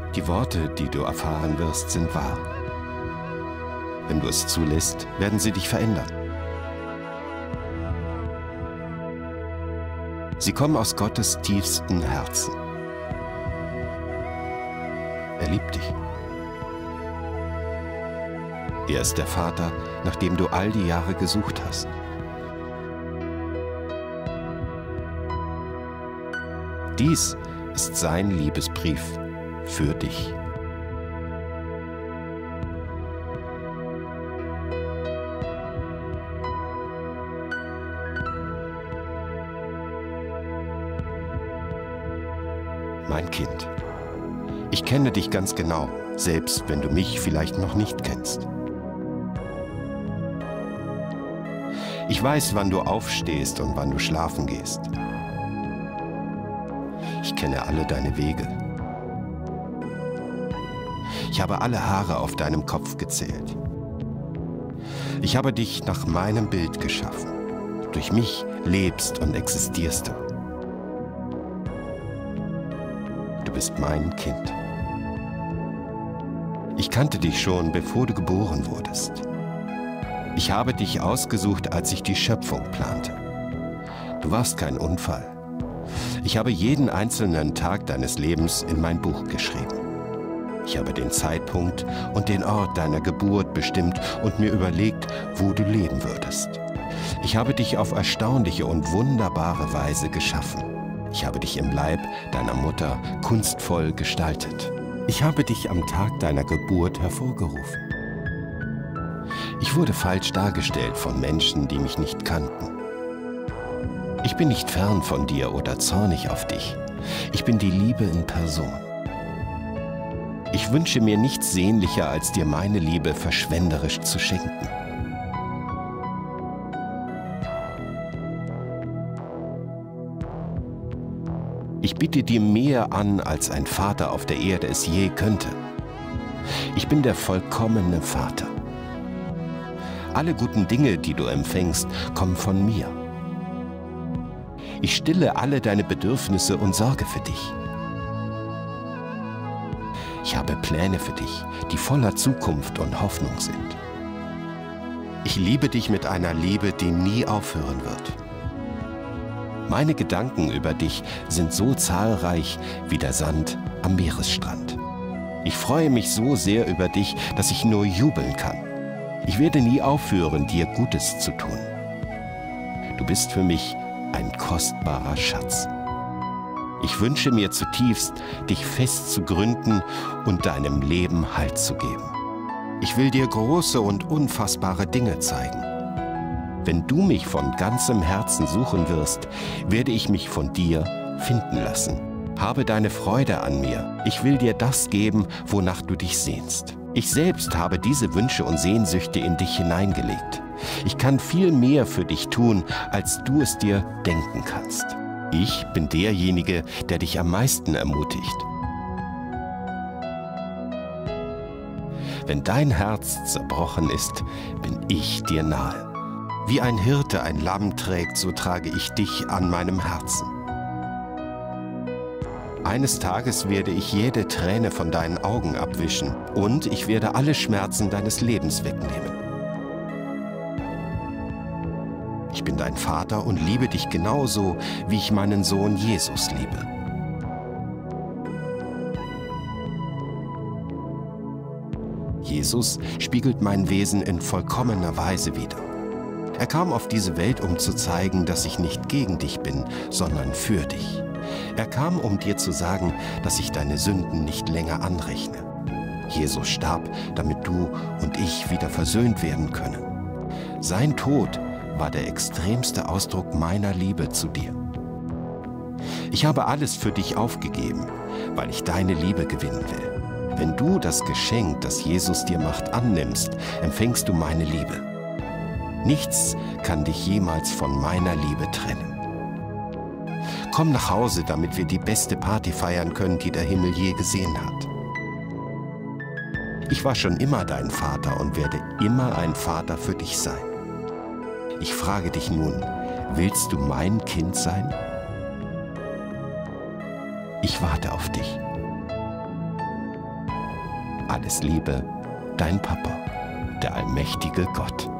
Die Worte, die du erfahren wirst, sind wahr. Wenn du es zulässt, werden sie dich verändern. Sie kommen aus Gottes tiefstem Herzen. Er liebt dich. Er ist der Vater, nach dem du all die Jahre gesucht hast. Dies ist sein Liebesbrief für dich. Mein Kind, ich kenne dich ganz genau, selbst wenn du mich vielleicht noch nicht kennst. Ich weiß, wann du aufstehst und wann du schlafen gehst. Ich kenne alle deine Wege. Ich habe alle Haare auf deinem Kopf gezählt. Ich habe dich nach meinem Bild geschaffen. Durch mich lebst und existierst du. Du bist mein Kind. Ich kannte dich schon, bevor du geboren wurdest. Ich habe dich ausgesucht, als ich die Schöpfung plante. Du warst kein Unfall. Ich habe jeden einzelnen Tag deines Lebens in mein Buch geschrieben. Ich habe den Zeitpunkt und den Ort deiner Geburt bestimmt und mir überlegt, wo du leben würdest. Ich habe dich auf erstaunliche und wunderbare Weise geschaffen. Ich habe dich im Leib deiner Mutter kunstvoll gestaltet. Ich habe dich am Tag deiner Geburt hervorgerufen. Ich wurde falsch dargestellt von Menschen, die mich nicht kannten. Ich bin nicht fern von dir oder zornig auf dich. Ich bin die Liebe in Person. Ich wünsche mir nichts sehnlicher, als dir meine Liebe verschwenderisch zu schenken. Ich biete dir mehr an, als ein Vater auf der Erde es je könnte. Ich bin der vollkommene Vater. Alle guten Dinge, die du empfängst, kommen von mir. Ich stille alle deine Bedürfnisse und sorge für dich. Ich habe Pläne für dich, die voller Zukunft und Hoffnung sind. Ich liebe dich mit einer Liebe, die nie aufhören wird. Meine Gedanken über dich sind so zahlreich wie der Sand am Meeresstrand. Ich freue mich so sehr über dich, dass ich nur jubeln kann. Ich werde nie aufhören, dir Gutes zu tun. Du bist für mich ein kostbarer Schatz. Ich wünsche mir zutiefst, dich fest zu gründen und deinem Leben Halt zu geben. Ich will dir große und unfassbare Dinge zeigen. Wenn du mich von ganzem Herzen suchen wirst, werde ich mich von dir finden lassen. Habe deine Freude an mir. Ich will dir das geben, wonach du dich sehnst. Ich selbst habe diese Wünsche und Sehnsüchte in dich hineingelegt. Ich kann viel mehr für dich tun, als du es dir denken kannst. Ich bin derjenige, der dich am meisten ermutigt. Wenn dein Herz zerbrochen ist, bin ich dir nahe. Wie ein Hirte ein Lamm trägt, so trage ich dich an meinem Herzen. Eines Tages werde ich jede Träne von deinen Augen abwischen und ich werde alle Schmerzen deines Lebens wegnehmen. Ich bin dein Vater und liebe dich genauso, wie ich meinen Sohn Jesus liebe. Jesus spiegelt mein Wesen in vollkommener Weise wider. Er kam auf diese Welt, um zu zeigen, dass ich nicht gegen dich bin, sondern für dich. Er kam, um dir zu sagen, dass ich deine Sünden nicht länger anrechne. Jesus starb, damit du und ich wieder versöhnt werden können. Sein Tod war der extremste Ausdruck meiner Liebe zu dir. Ich habe alles für dich aufgegeben, weil ich deine Liebe gewinnen will. Wenn du das Geschenk, das Jesus dir macht, annimmst, empfängst du meine Liebe. Nichts kann dich jemals von meiner Liebe trennen. Komm nach Hause, damit wir die beste Party feiern können, die der Himmel je gesehen hat. Ich war schon immer dein Vater und werde immer ein Vater für dich sein. Ich frage dich nun, willst du mein Kind sein? Ich warte auf dich. Alles Liebe, dein Papa, der allmächtige Gott.